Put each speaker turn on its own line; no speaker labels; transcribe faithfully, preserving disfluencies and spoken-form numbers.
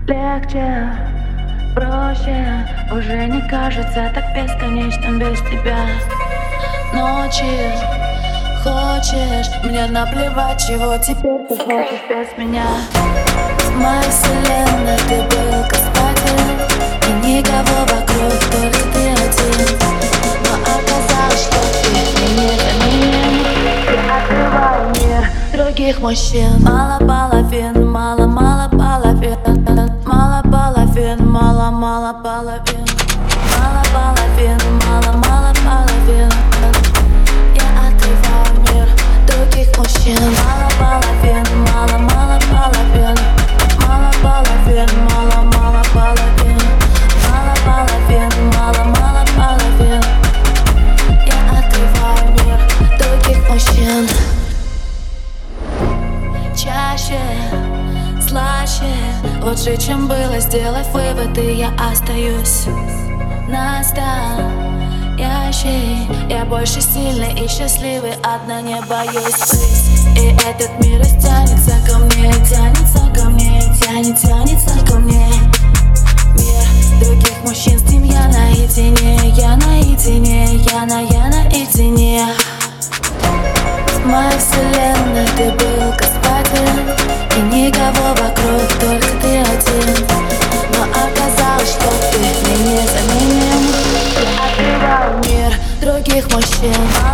Легче, проще, уже не кажется так бесконечным без тебя. Ночи, хочешь, мне наплевать, чего теперь ты хочешь без меня. В моей вселенной ты был господин, и никого вокруг, только ты один. Но оказалось, что ты мне незаменим. Ты открывал мир других мужчин. Мало половин, мало-мало половин, мало половин, мало-мало половин, мало половин, мало-мало половин. Я открываю мир других мужчин. Мало половин, мало-мало половин, мало половин, мало-мало половин, мало половин, мало-мало половин. Я открываю мир других мужчин. Чаще, слаще, лучше, чем было, сделав выводы, я остаюсь настоящий. Я больше сильный и счастливый, одна не боюсь быть. И этот мир растянется ко мне, тянется ко мне, тянет, тянется ко мне. Мир других мужчин, с ним я наедине, я наедине, я на, я наедине. В моей вселенной ты был господин, и никого вокруг, только ты один. Но оказалось, что ты мне незаменим. Ты открывал мир других мужчин.